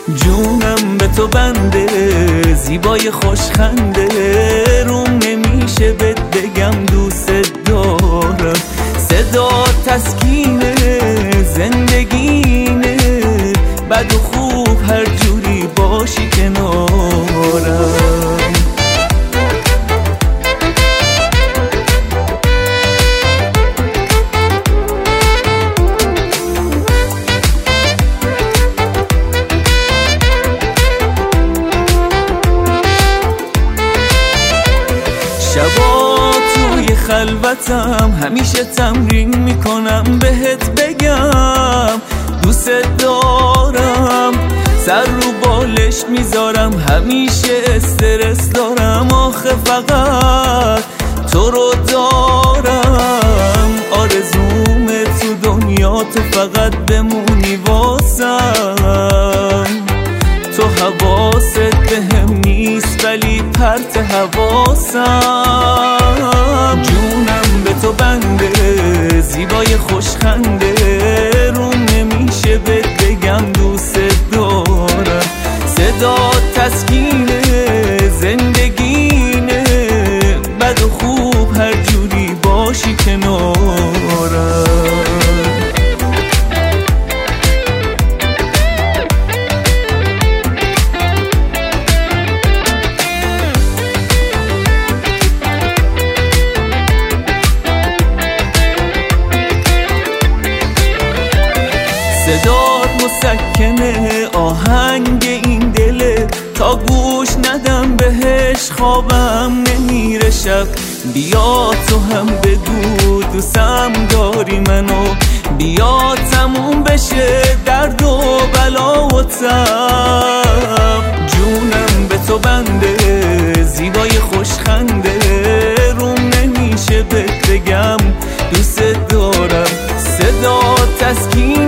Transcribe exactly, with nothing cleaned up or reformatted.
جونم به تو بنده، زیبای خوشخنده، روم نمیشه بهت بگم دوست دارم. صدا تسکینه زندگینه، بد و خوب هر جوری باشی کنارم. شبا توی خلوتم همیشه تمرین میکنم بهت بگم دوست دارم. سر رو بالش میذارم همیشه استرس دارم، آخه فقط تو رو دارم. آرزومه تو دنیا تو فقط بمونی واسم. تو حواست بهم نیست ولی پرت حواسم. جونم به تو بنده، زیبای خوشخنده، روم نمیشه بهت بگم دوست دارم. صدا تسکینه زندگینه، بد و خوب هر جوری باشی کنارم. صدات مسکنه آهنگ این دله، تا گوش ندم بهش خوابم نمیره شب. بیا تو هم بگو دوستم داری منو، بیا تموم بشه درد و بلا و تب. جونم به تو بنده، زیبای خوشخنده، روم نمیشه بهت بگم دوست دارم. صدا تسکین